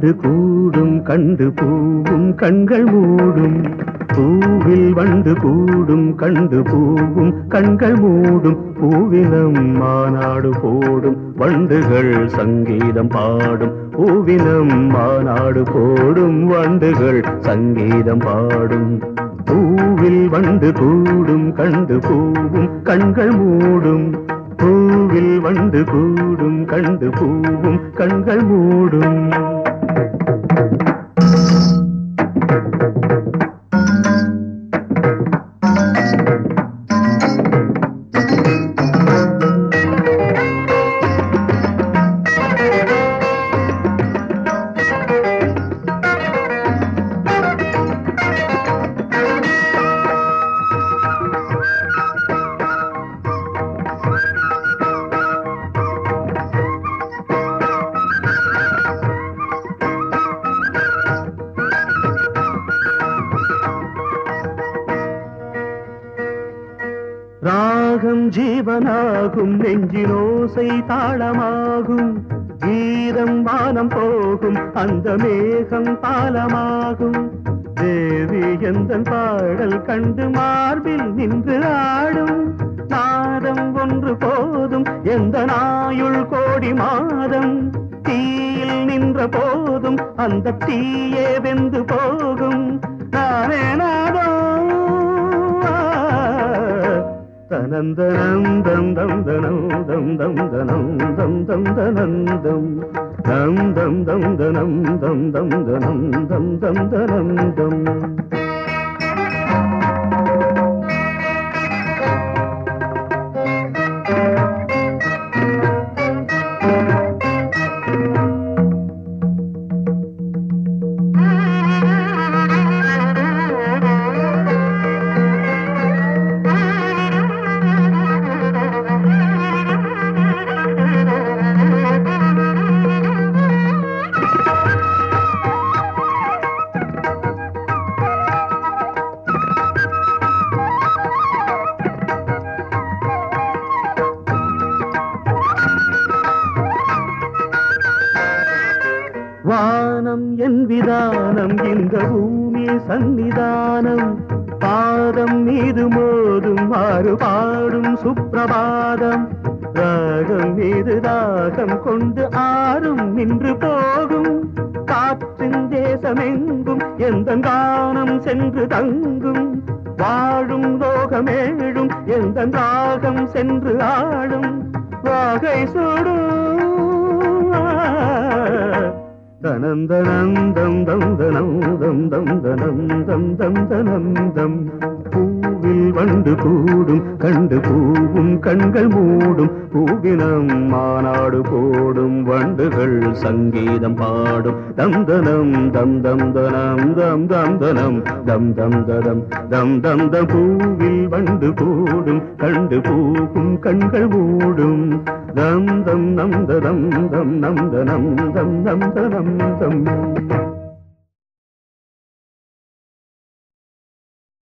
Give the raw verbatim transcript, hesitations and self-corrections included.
வண்டு கூடும் கண்டு பூவும் கண்கள் மூடும். பூவில் வண்டு கூடும் கண்டு பூவும் கண்கள் மூடும். பூவினம் மாநாடு போடும் வண்டுகள் சங்கீதம் பாடும். பூவினம் மாநாடு போடும் வண்டுகள் சங்கீதம் பாடும். பூவில் வண்டு கூடும் கண்டு பூவும் கண்கள் மூடும். பூவில் வண்டு கூடும் கண்டு பூவும் கண்கள் மூடும். ராகம் ஜீவனாகும் நெஞ்சினோசை தாளமாகும். கீதம் வானம் போகும் அந்த மேகம் பாலமாகும். தேவி எந்தன் பாடல் கண்டு மார்பில் நின்று ஆடும். நாதம் ஒன்று போதும் எந்த நாயுள் கோடி மாதம். தீயில் நின்ற போதும் அந்த தீயே வெந்து போகும். நானே நாதம் தனந்தனம் தம் தம் தனம் தம் தம் தனம் தம் தம் தனந்தம் தம் தம் தம் தனம் தம் தம் தனம் தம் தம் தனந்தம். வானம் என் விதானம் இந்த பூமி சந்நிதானம். பாதம் மீது மோதும் மாறு பாடும் சுப்பிரபாதம். ராகம் மீது தாகம் கொண்டு ஆறும் நின்று போகும். காற்றின் தேசமெங்கும் எந்த கானம் சென்று தங்கும். வாழும் லோகமேழும் எந்த ராகம் சென்று ஆடும். வாகை சூடும் தனந்தனந்தம் தம் தனம் தம் தம் தனம் தம் தம் தனந்தம். பூவில் வண்டு கூடும் கண்டு பூவும் கண்கள் மூடும். பூவினம் மாநாடு போடும் வண்டுகள் சங்கீதம் பாடும். தம் தனம் தம் தம் தனம் தம் தம் தனம் தம் தம் ததம் தம் தம் தம். பூவில் வண்டு கூடும் கண்டு பூவும் கண்கள் மூடும். தம் தம் நம் தம் தம் நம் தனம் தம் நம் தனம் தம்.